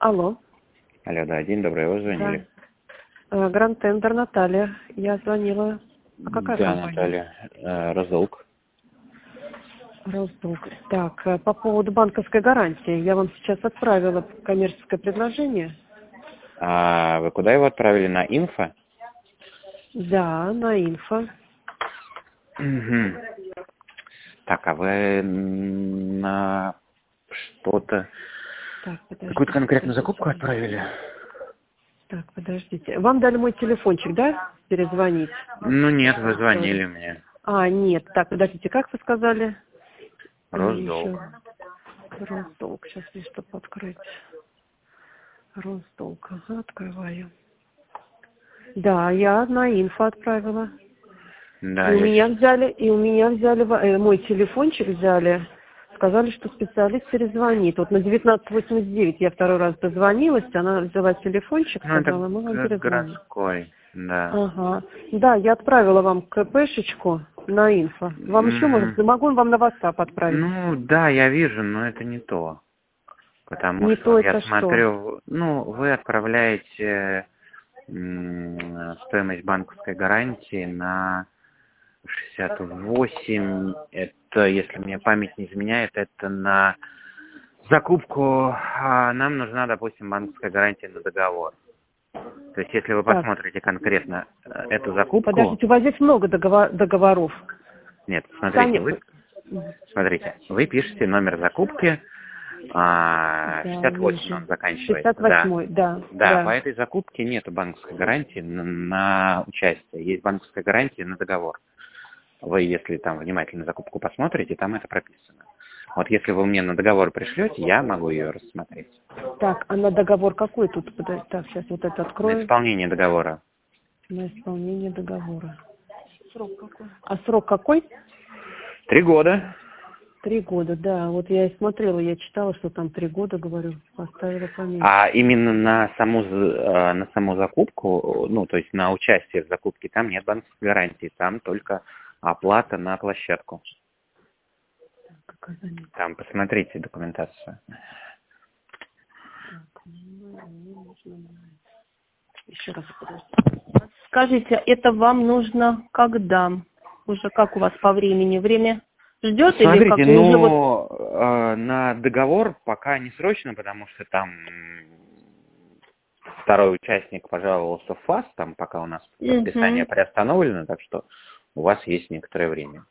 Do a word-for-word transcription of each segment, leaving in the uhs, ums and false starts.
Алло. Алло, да, день добрый, вы звонили? Да. Гранд Тендер, Наталья. Я звонила. А какая да, компания? Наталья. Э, Раздолг. Раздолг. Так, э, по поводу банковской гарантии. Я вам сейчас отправила коммерческое предложение. А вы куда его отправили? На инфо? Да, на инфо. Угу. Так, а вы на что-то... Так, подождите. Какую-то конкретную подождите. закупку отправили? Так, подождите. Вам дали мой телефончик, да? Перезвонить. Ну нет, вы звонили мне. А, нет. Так, подождите, как вы сказали? Раздолг. Раздолг. Сейчас мне что открыть. Раздолг. Ага, открываю. Да, я на инфо отправила. Да, И у я меня сейчас... взяли, и у меня взяли, э, мой телефончик взяли. Сказали, что специалист перезвонит. Вот на девятнадцать восемьдесят девять я второй раз дозвонилась, она взяла телефончик, Ну, сказала, мы это вам г- перезвоним. городской, да. Ага. Да, я отправила вам КПшечку на инфо. Вам еще, может, М, могу вам на WhatsApp отправить? Ну, да, я вижу, но это не то. Потому Не что то я это что? смотрю, ну, вы отправляете м, стоимость банковской гарантии на шестьдесят восемь. Это, если мне память не изменяет, это на закупку. А нам нужна, допустим, банковская гарантия на договор. То есть, если вы Так, посмотрите конкретно э, эту закупку... подождите, у вас здесь много договор- договоров. Нет, смотрите, Таня, вы, смотрите, вы пишете номер закупки, а, да, шестьдесят восемь вижу. он заканчивается, шестьдесят да. восьмой, да, Да, да. по этой закупке нет банковской гарантии на, на участие. Есть банковская гарантия на договор. Вы, если там внимательно закупку посмотрите, там это прописано. Вот если вы мне на договор пришлете, я могу ее рассмотреть. Так, а на договор какой тут? Подожди, так, сейчас вот это На открою. исполнение договора. На исполнение договора. Срок какой? А срок какой? Три года. Три года, да. Вот я и смотрела, я читала, что там три года, говорю, поставила поменьше. А именно на саму, з- на саму закупку, ну, то есть на участие в закупке, там нет банковской гарантии, там только оплата на площадку. Какая заметка? Там посмотрите документацию. Так, ну, мне нужно... Еще раз, подожди. Скажите, это вам нужно когда? Уже как у вас по времени? Время ждет или как Смотрите, вы уже вот... ну, э, на договор пока не срочно, потому что там второй участник пожаловался в ФАС, там пока у нас подписание Мгм. приостановлено, так что у вас есть некоторое время.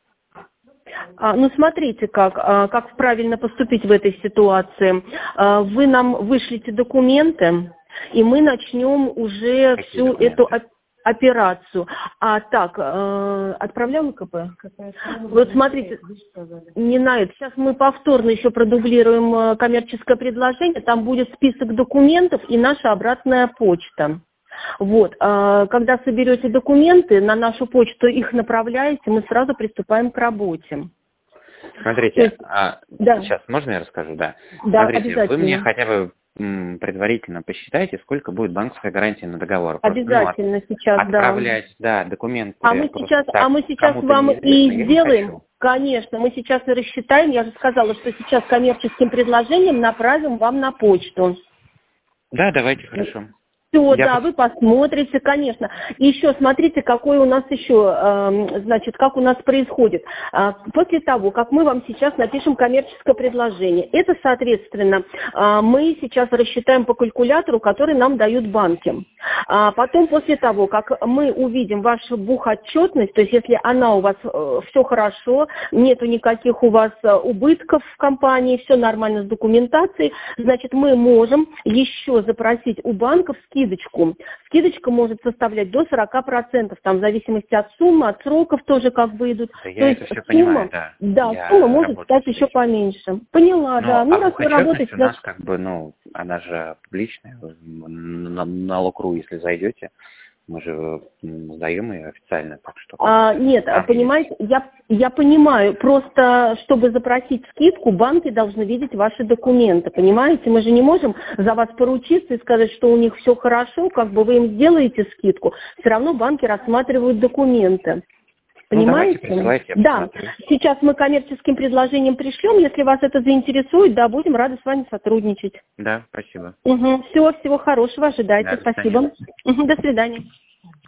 А, ну, смотрите, как, а, как правильно поступить в этой ситуации. А, вы нам вышлите документы, и мы начнем уже Какие всю документы? эту оп- операцию. А так, э, отправляем КП? Вот смотрите, не на это. Сейчас мы повторно еще продублируем э, коммерческое предложение, там будет список документов и наша обратная почта. Вот, а, когда соберете документы, на нашу почту их направляете, мы сразу приступаем к работе. Смотрите, То есть, а, да, сейчас можно я расскажу, да? да, Смотрите, вы мне обязательно. хотя бы м, предварительно посчитайте, сколько будет банковская гарантия на договор. Просто, ну, от- Обязательно сейчас, да. отправлять, да, документы А мы просто сейчас, а так мы сейчас кому-то вам неизвестно, и я не сделаем, хочу. конечно, мы сейчас и рассчитаем, я же сказала, что сейчас коммерческим предложением направим вам на почту. Да, давайте, хорошо. Все, Я да, пос- вы посмотрите, конечно. И еще смотрите, какой у нас еще, э, значит, как у нас происходит. А, после того, как мы вам сейчас напишем коммерческое предложение, это, соответственно, а, мы сейчас рассчитаем по калькулятору, который нам дают банки. А потом, после того, как мы увидим вашу бухотчетность, то есть если она у вас э, все хорошо, нету никаких у вас э, убытков в компании, все нормально с документацией, значит, мы можем еще запросить у банков скидку. Скидочку. Скидочка может составлять до сорока процентов, там в зависимости от суммы, от сроков тоже как бы идут. Да, То я это есть все сумма, понимаю, да. да, Я сумма может работаю стать с еще этим. поменьше. Поняла, Ну, да. Ну, а раз вы бухотчетность работаете, у нас значит... как бы, ну, она же публичная. Вы На, на Локру, если зайдете, мы же м, сдаем ее официально, так что как А, бы, нет, там понимаете, я, я понимаю, просто чтобы запросить скидку, банки должны видеть ваши документы, понимаете? Мы же не можем за вас поручиться и сказать, что у них все хорошо, как бы вы им сделаете скидку, все равно банки рассматривают документы. Понимаете? Ну, давайте, присылайте, да, сейчас мы коммерческим предложением пришлем, если вас это заинтересует, да, будем рады с вами сотрудничать. Да, спасибо. Угу. Всего, всего хорошего, ожидайте, Да, до спасибо. Угу, до свидания.